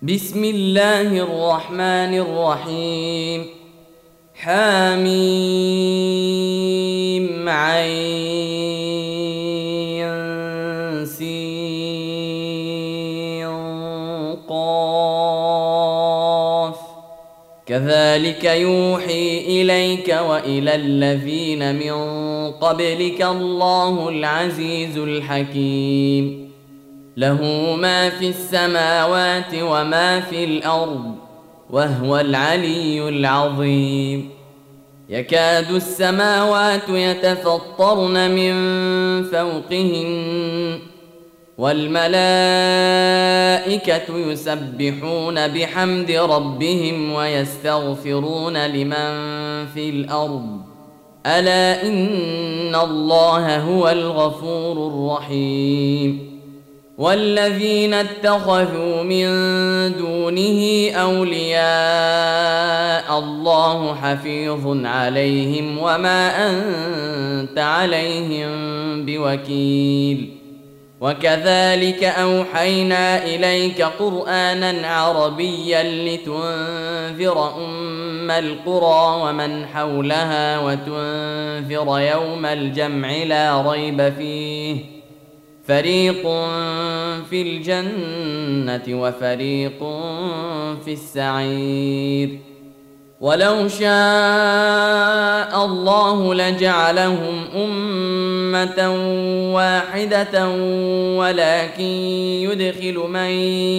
بسم الله الرحمن الرحيم. حميم عين سين قاف. كذلك يوحي إليك وإلى الذين من قبلك الله العزيز الحكيم. له ما في السماوات وما في الأرض وهو العلي العظيم. يكاد السماوات يتفطرن من فوقهن والملائكة يسبحون بحمد ربهم ويستغفرون لمن في الأرض ألا إن الله هو الغفور الرحيم. والذين اتخذوا من دونه أولياء الله حفيظ عليهم وما أنت عليهم بوكيل. وكذلك أوحينا إليك قرآنا عربيا لتنذر أم القرى ومن حولها وتنذر يوم الجمع لا ريب فيه فريق في الجنة وفريق في السعير. ولو شاء الله لجعلهم أمة واحدة ولكن يدخل من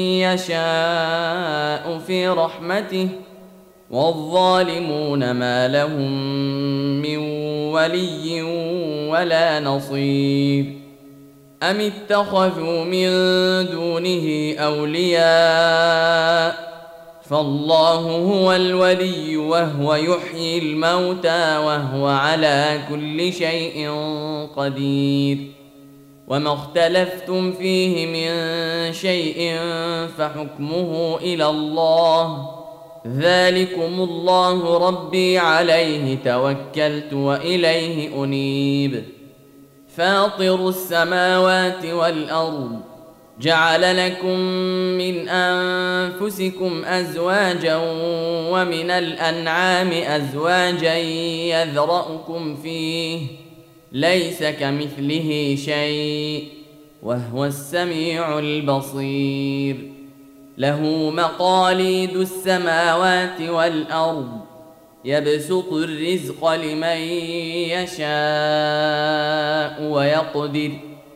يشاء في رحمته والظالمون ما لهم من ولي ولا نصير. أم اتخذوا من دونه أولياء فالله هو الولي وهو يحيي الموتى وهو على كل شيء قدير. وما اختلفتم فيه من شيء فحكمه إلى الله ذلكم الله ربي عليه توكلت وإليه أنيب. فاطر السماوات والأرض جعل لكم من أنفسكم أزواجا ومن الأنعام أزواجا يذرأكم فيه ليس كمثله شيء وهو السميع البصير. له مقاليد السماوات والأرض يبسط الرزق لمن يشاء ويقدر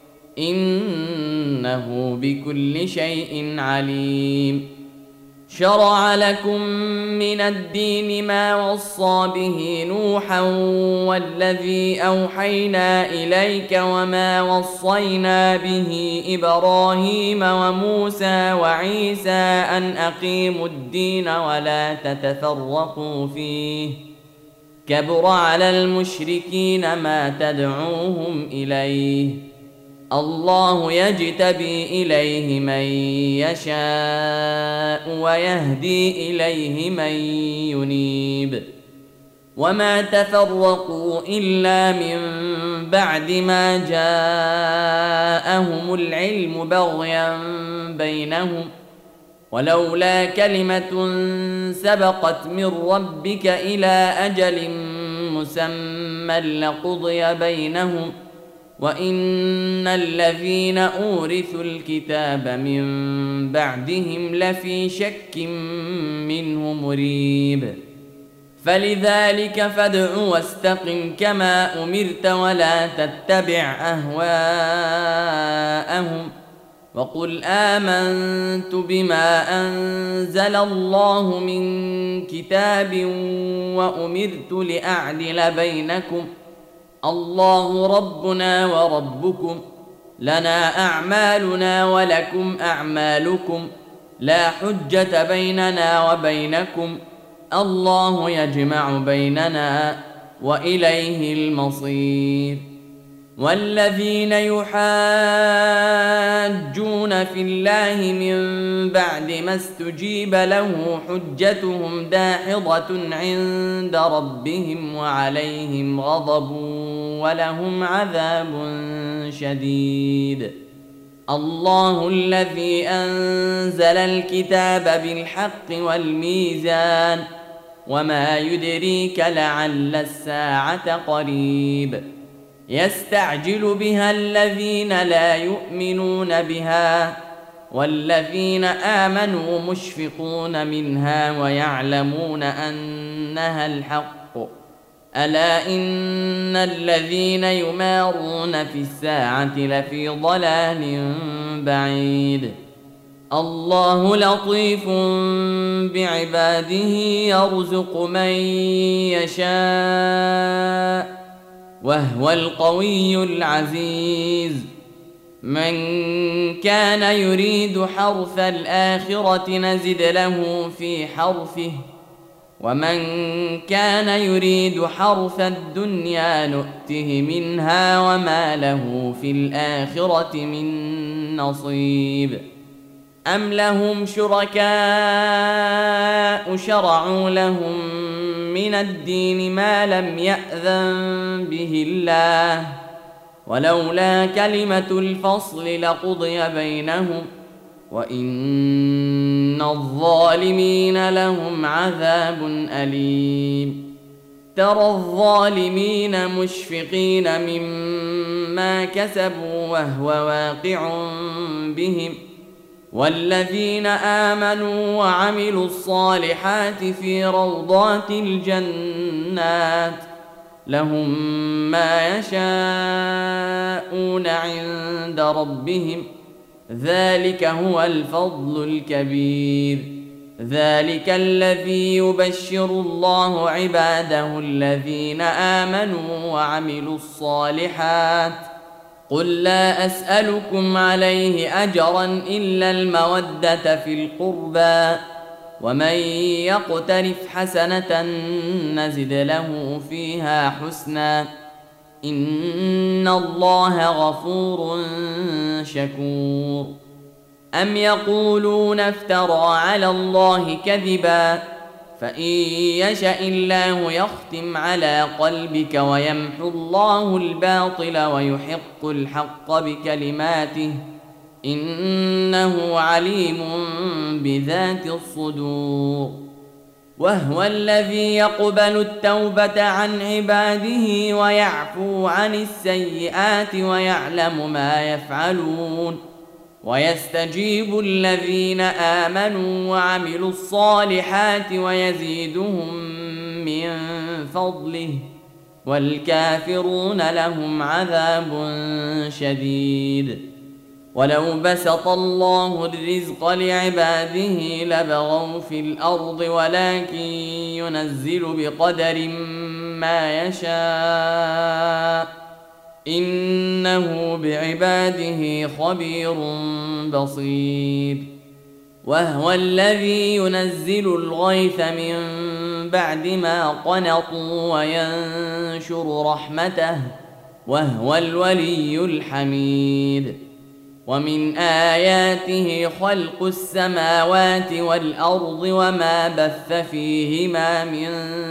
إنه بكل شيء عليم. شرع لكم من الدين ما وصى به نوحا والذي أوحينا إليك وما وصينا به إبراهيم وموسى وعيسى أن أقيموا الدين ولا تتفرقوا فيه كبر على المشركين ما تدعوهم إليه الله يجتبي إليه من يشاء ويهدي إليه من ينيب. وما تفرقوا إلا من بعد ما جاءهم العلم بغيا بينهم ولولا كلمة سبقت من ربك إلى أجل مسمى لقضي بينهم وإن الذين أورثوا الكتاب من بعدهم لفي شك منه مريب. فلذلك فادع واستقم كما أمرت ولا تتبع أهواءهم وقل آمنت بما أنزل الله من كتاب وأمرت لأعدل بينكم الله ربنا وربكم لنا أعمالنا ولكم أعمالكم لا حجة بيننا وبينكم الله يجمع بيننا وإليه المصير. والذين يحاجون في الله من بعد ما استجيب له حجتهم داحضة عند ربهم وعليهم غضب ولهم عذاب شديد. الله الذي أنزل الكتاب بالحق والميزان وما يدريك لعل الساعة قريب يستعجل بها الذين لا يؤمنون بها والذين آمنوا مشفقون منها ويعلمون أنها الحق ألا إن الذين يمارون في الساعة لفي ضلال بعيد الله لطيف بعباده يرزق من يشاء وهو القوي العزيز من كان يريد حرث الآخرة نزد له في حرثه ومن كان يريد حرث الدنيا نؤته منها وما له في الآخرة من نصيب أم لهم شركاء شرعوا لهم من الدين ما لم يأذن به الله ولولا كلمة الفصل لقضي بينهم وإن الظالمين لهم عذاب أليم ترى الظالمين مشفقين مما كسبوا وهو واقع بهم والذين آمنوا وعملوا الصالحات في روضات الجنات لهم ما يشاءون عند ربهم ذلك هو الفضل الكبير ذلك الذي يبشر الله عباده الذين آمنوا وعملوا الصالحات قل لا أسألكم عليه أجرا إلا المودة في القربى ومن يقترف حسنة نزد له فيها حسنا إن الله غفور شكور أم يقولون افترى على الله كذبا فإن يشأ الله يختم على قلبك ويمحو الله الباطل ويحق الحق بكلماته إنه عليم بذات الصدور وهو الذي يقبل التوبة عن عباده ويعفو عن السيئات ويعلم ما يفعلون ويستجيب الذين آمنوا وعملوا الصالحات ويزيدهم من فضله والكافرون لهم عذاب شديد ولو بسط الله الرزق لعباده لبغوا في الأرض ولكن ينزل بقدر ما يشاء إنه بعباده خبير بصير وهو الذي ينزل الغيث من بعد ما قنطوا وينشر رحمته وهو الولي الحميد ومن آياته خلق السماوات والأرض وما بث فيهما من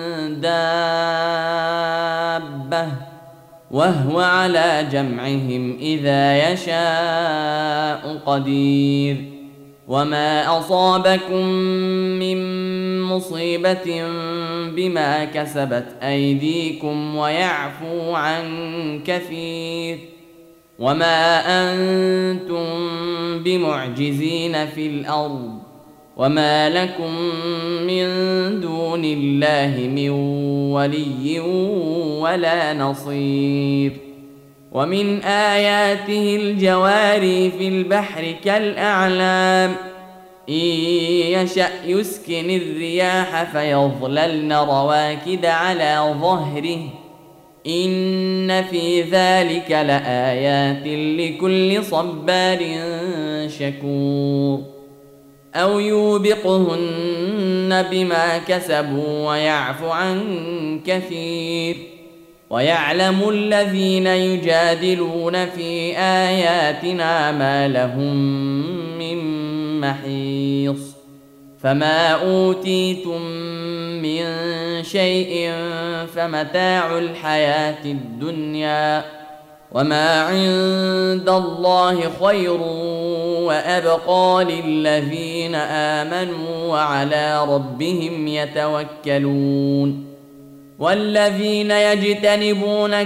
دابة وهو على جمعهم إذا يشاء قدير وما أصابكم من مصيبة بما كسبت أيديكم ويعفو عن كثير وما أنتم بمعجزين في الأرض وما لكم من دون الله من ولي ولا نصير ومن آياته الجواري في البحر كالأعلام إن يشأ يسكن الرياح فيظللن رواكد على ظهره إن في ذلك لآيات لكل صبار شكور أو يوبقهن بما كسبوا ويعفو عن كثير ويعلم الذين يجادلون في آياتنا ما لهم من محيص فما أوتيتم من شيء فمتاع الحياة الدنيا وما عند الله خير وأبقى للذين آمنوا وعلى ربهم يتوكلون والذين يجتنبون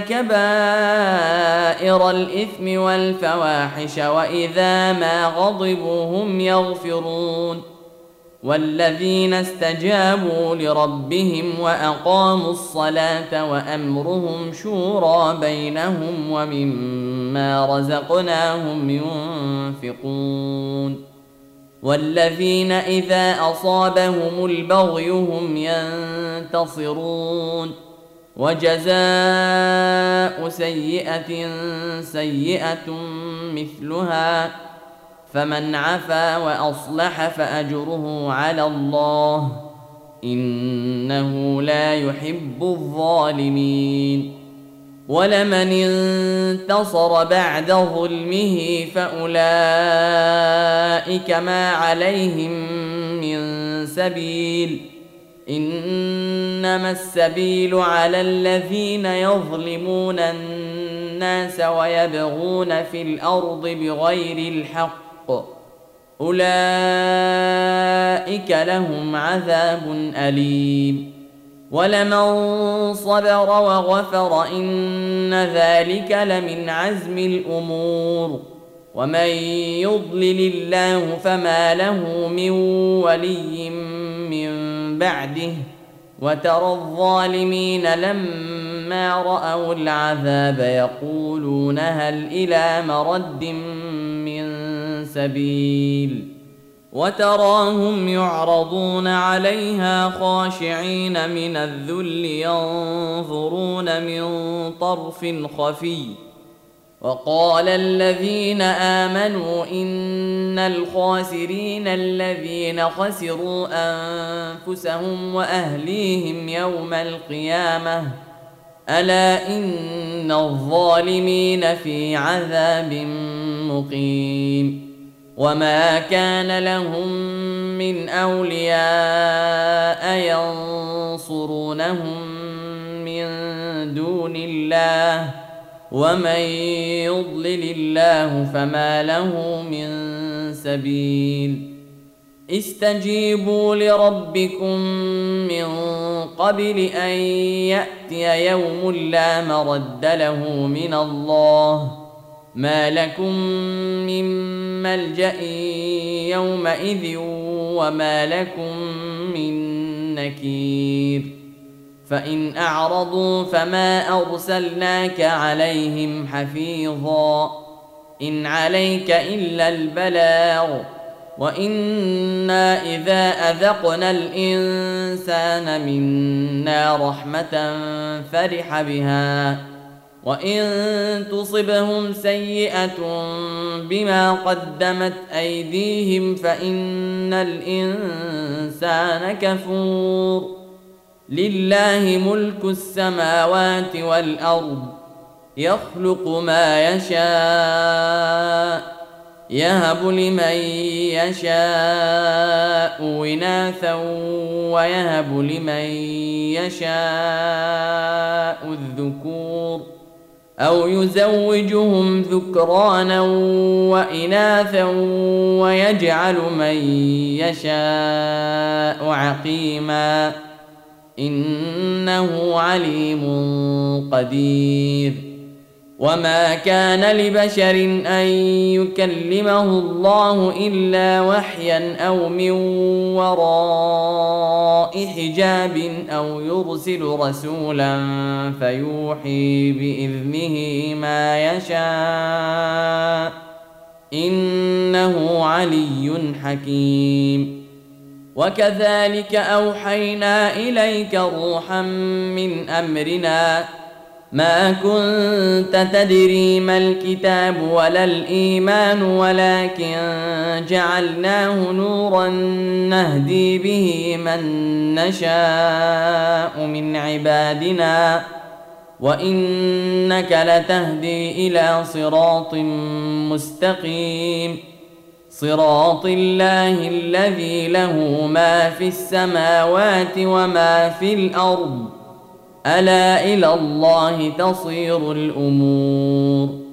كبائر الإثم والفواحش وإذا ما غضبوا هم يغفرون والذين استجابوا لربهم وأقاموا الصلاة وأمرهم شورى بينهم ومما رزقناهم ينفقون والذين إذا أصابهم البغي هم ينتصرون وجزاء سيئة سيئة مثلها فمن عفا وأصلح فأجره على الله إنه لا يحب الظالمين ولمن انتصر بعد ظلمه فأولئك ما عليهم من سبيل إنما السبيل على الذين يظلمون الناس ويبغون في الأرض بغير الحق أولئك لهم عذاب أليم ولمن صبر وغفر إن ذلك لمن عزم الأمور ومن يضلل الله فما له من ولي من بعده وترى الظالمين لما رأوا العذاب يقولون هل إلى مرد من سبيل وتراهم يعرضون عليها خاشعين من الذل ينظرون من طرف خفي وقال الذين آمنوا إن الخاسرين الذين خسروا أنفسهم وأهليهم يوم القيامة ألا إن الظالمين في عذاب مقيم وما كان لهم من أولياء ينصرونهم من دون الله ومن يضلل الله فما له من سبيل استجيبوا لربكم من قبل أن يأتي يوم لا مرد له من الله ما لكم من ملجأ يومئذ وما لكم من نكير فإن أعرضوا فما أرسلناك عليهم حفيظا إن عليك إلا البلاغ وإنا إذا أذقنا الإنسان منا رحمة فرح بها وإن تصبهم سيئة بما قدمت أيديهم فإن الإنسان كفور لله ملك السماوات والأرض يخلق ما يشاء يهب لمن يشاء إناثا ويهب لمن يشاء الذكور أو يزوجهم ذكرانا وإناثا ويجعل من يشاء عقيما إنه عليم قدير وما كان لبشر أن يكلمه الله إلا وحيا أو من وراء حجاب أو يرسل رسولا فيوحي بإذنه ما يشاء إنه علي حكيم وكذلك أوحينا إليك روحا من أمرنا ما كنت تدري ما الكتاب ولا الإيمان ولكن جعلناه نورا نهدي به من نشاء من عبادنا وإنك لتهدي إلى صراط مستقيم صراط الله الذي له ما في السماوات وما في الأرض ألا إلى الله تصير الأمور